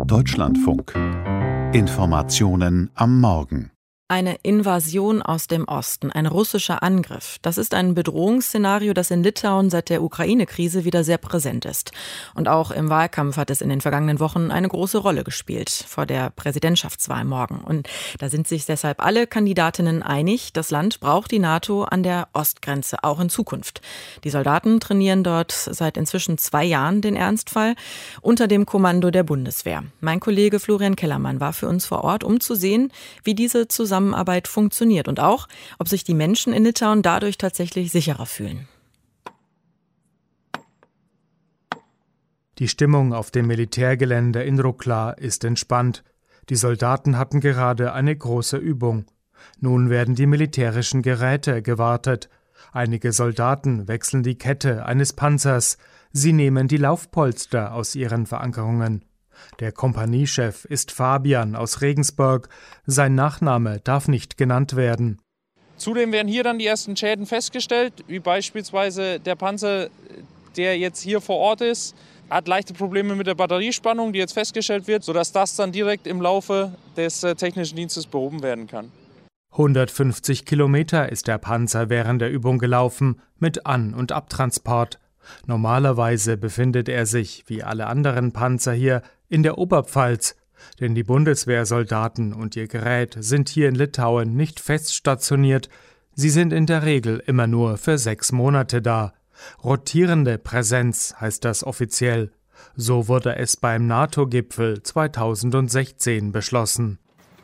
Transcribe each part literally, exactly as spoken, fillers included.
Deutschlandfunk. Informationen am Morgen. Eine Invasion aus dem Osten, ein russischer Angriff. Das ist ein Bedrohungsszenario, das in Litauen seit der Ukraine-Krise wieder sehr präsent ist. Und auch im Wahlkampf hat es in den vergangenen Wochen eine große Rolle gespielt, vor der Präsidentschaftswahl morgen. Und da sind sich deshalb alle Kandidatinnen einig, das Land braucht die NATO an der Ostgrenze, auch in Zukunft. Die Soldaten trainieren dort seit inzwischen zwei Jahren den Ernstfall unter dem Kommando der Bundeswehr. Mein Kollege Florian Kellermann war für uns vor Ort, um zu sehen, wie diese Zusammenarbeit Zusammenarbeit funktioniert und auch, ob sich die Menschen in Litauen dadurch tatsächlich sicherer fühlen. Die Stimmung auf dem Militärgelände in Rukla ist entspannt. Die Soldaten hatten gerade eine große Übung. Nun werden die militärischen Geräte gewartet. Einige Soldaten wechseln die Kette eines Panzers. Sie nehmen die Laufpolster aus ihren Verankerungen. Der Kompaniechef ist Fabian aus Regensburg. Sein Nachname darf nicht genannt werden. Zudem werden hier dann die ersten Schäden festgestellt, wie beispielsweise der Panzer, der jetzt hier vor Ort ist, hat leichte Probleme mit der Batteriespannung, die jetzt festgestellt wird, sodass das dann direkt im Laufe des technischen Dienstes behoben werden kann. hundertfünfzig Kilometer ist der Panzer während der Übung gelaufen, mit An- und Abtransport. Normalerweise befindet er sich, wie alle anderen Panzer hier, in der Oberpfalz, denn die Bundeswehrsoldaten und ihr Gerät sind hier in Litauen nicht fest stationiert, sie sind in der Regel immer nur für sechs Monate da. Rotierende Präsenz heißt das offiziell. So wurde es beim NATO-Gipfel zweitausendsechzehn beschlossen.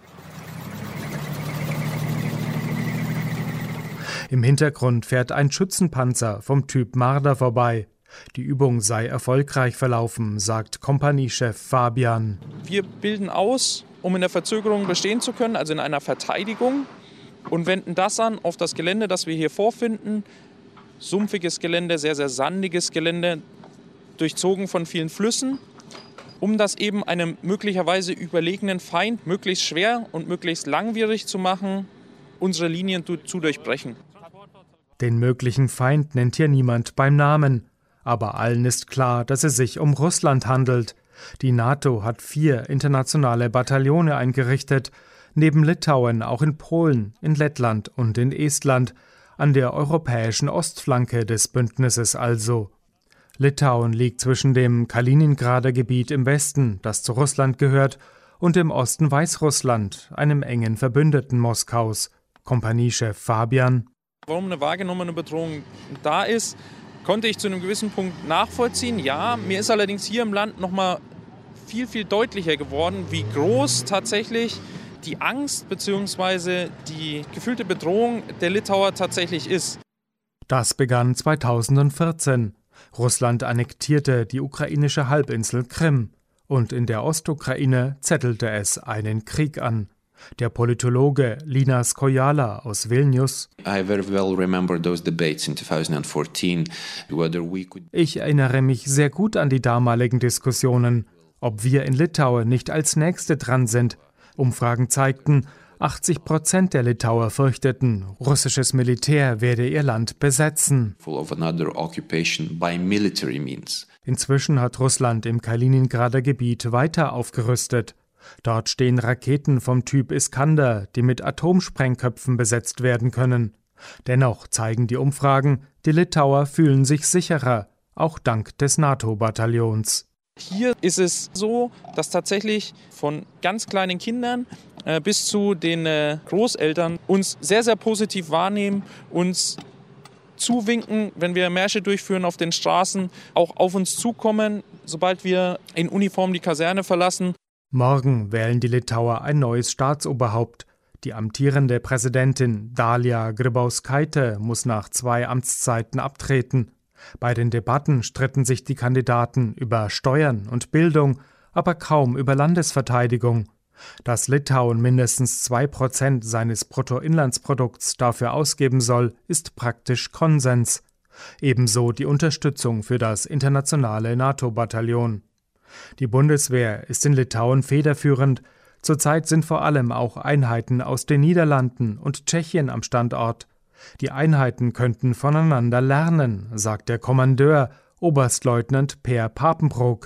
Im Hintergrund fährt ein Schützenpanzer vom Typ Marder vorbei. Die Übung sei erfolgreich verlaufen, sagt Kompaniechef Fabian. Wir bilden aus, um in der Verzögerung bestehen zu können, also in einer Verteidigung, und wenden das an auf das Gelände, das wir hier vorfinden. Sumpfiges Gelände, sehr, sehr sandiges Gelände, durchzogen von vielen Flüssen, um das eben einem möglicherweise überlegenen Feind möglichst schwer und möglichst langwierig zu machen, unsere Linien zu durchbrechen. Den möglichen Feind nennt hier niemand beim Namen. Aber allen ist klar, dass es sich um Russland handelt. Die NATO hat vier internationale Bataillone eingerichtet, neben Litauen auch in Polen, in Lettland und in Estland, an der europäischen Ostflanke des Bündnisses also. Litauen liegt zwischen dem Kaliningrader Gebiet im Westen, das zu Russland gehört, und im Osten Weißrussland, einem engen Verbündeten Moskaus. Kompaniechef Fabian. Warum eine wahrgenommene Bedrohung da ist, konnte ich zu einem gewissen Punkt nachvollziehen. Ja, mir ist allerdings hier im Land noch mal viel, viel deutlicher geworden, wie groß tatsächlich die Angst bzw. die gefühlte Bedrohung der Litauer tatsächlich ist. Das begann zweitausendvierzehn. Russland annektierte die ukrainische Halbinsel Krim und in der Ostukraine zettelte es einen Krieg an. Der Politologe Linas Kojala aus Vilnius. Ich erinnere mich sehr gut an die damaligen Diskussionen, ob wir in Litauen nicht als Nächste dran sind. Umfragen zeigten, achtzig Prozent der Litauer fürchteten, russisches Militär werde ihr Land besetzen. Inzwischen hat Russland im Kaliningrader Gebiet weiter aufgerüstet. Dort stehen Raketen vom Typ Iskander, die mit Atomsprengköpfen besetzt werden können. Dennoch zeigen die Umfragen, die Litauer fühlen sich sicherer, auch dank des NATO-Bataillons. Hier ist es so, dass tatsächlich von ganz kleinen Kindern äh, bis zu den äh, Großeltern uns sehr, sehr positiv wahrnehmen, uns zuwinken, wenn wir Märsche durchführen auf den Straßen, auch auf uns zukommen, sobald wir in Uniform die Kaserne verlassen. Morgen wählen die Litauer ein neues Staatsoberhaupt. Die amtierende Präsidentin Dalia Grybauskaite muss nach zwei Amtszeiten abtreten. Bei den Debatten stritten sich die Kandidaten über Steuern und Bildung, aber kaum über Landesverteidigung. Dass Litauen mindestens zwei Prozent seines Bruttoinlandsprodukts dafür ausgeben soll, ist praktisch Konsens. Ebenso die Unterstützung für das internationale NATO-Bataillon. Die Bundeswehr ist in Litauen federführend. Zurzeit sind vor allem auch Einheiten aus den Niederlanden und Tschechien am Standort. Die Einheiten könnten voneinander lernen, sagt der Kommandeur, Oberstleutnant Per Papenbroek.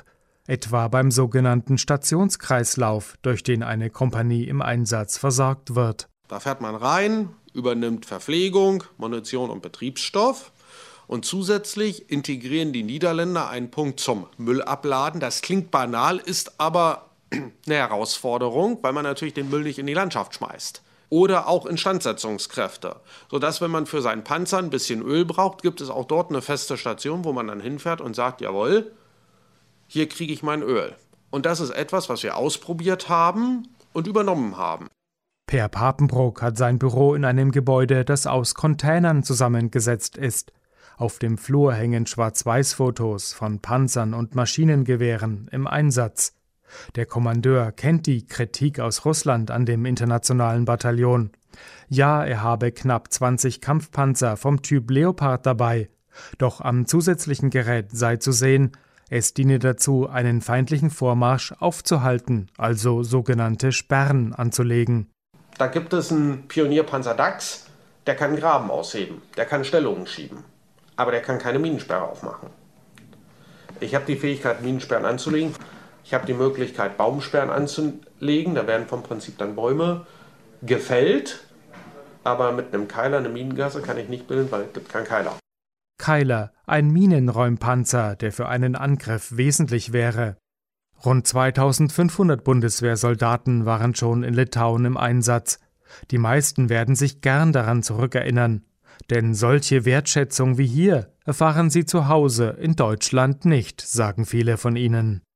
etwa beim sogenannten Stationskreislauf, durch den eine Kompanie im Einsatz versorgt wird. Da fährt man rein, übernimmt Verpflegung, Munition und Betriebsstoff. Und zusätzlich integrieren die Niederländer einen Punkt zum Müllabladen. Das klingt banal, ist aber eine Herausforderung, weil man natürlich den Müll nicht in die Landschaft schmeißt. Oder auch Instandsetzungskräfte, sodass, wenn man für seinen Panzer ein bisschen Öl braucht, gibt es auch dort eine feste Station, wo man dann hinfährt und sagt, jawohl, hier kriege ich mein Öl. Und das ist etwas, was wir ausprobiert haben und übernommen haben. Per Papenbroek hat sein Büro in einem Gebäude, das aus Containern zusammengesetzt ist. Auf dem Flur hängen Schwarz-Weiß-Fotos von Panzern und Maschinengewehren im Einsatz. Der Kommandeur kennt die Kritik aus Russland an dem internationalen Bataillon. Ja, er habe knapp zwanzig Kampfpanzer vom Typ Leopard dabei. Doch am zusätzlichen Gerät sei zu sehen, es diene dazu, einen feindlichen Vormarsch aufzuhalten, also sogenannte Sperren anzulegen. Da gibt es einen Pionierpanzer Dachs, der kann Graben ausheben, der kann Stellungen schieben. Aber der kann keine Minensperre aufmachen. Ich habe die Fähigkeit, Minensperren anzulegen. Ich habe die Möglichkeit, Baumsperren anzulegen. Da werden vom Prinzip dann Bäume gefällt. Aber mit einem Keiler, eine Minengasse, kann ich nicht bilden, weil es gibt keinen Keiler. Keiler, ein Minenräumpanzer, der für einen Angriff wesentlich wäre. Rund zweitausendfünfhundert Bundeswehrsoldaten waren schon in Litauen im Einsatz. Die meisten werden sich gern daran zurückerinnern. Denn solche Wertschätzung wie hier erfahren sie zu Hause in Deutschland nicht, sagen viele von ihnen.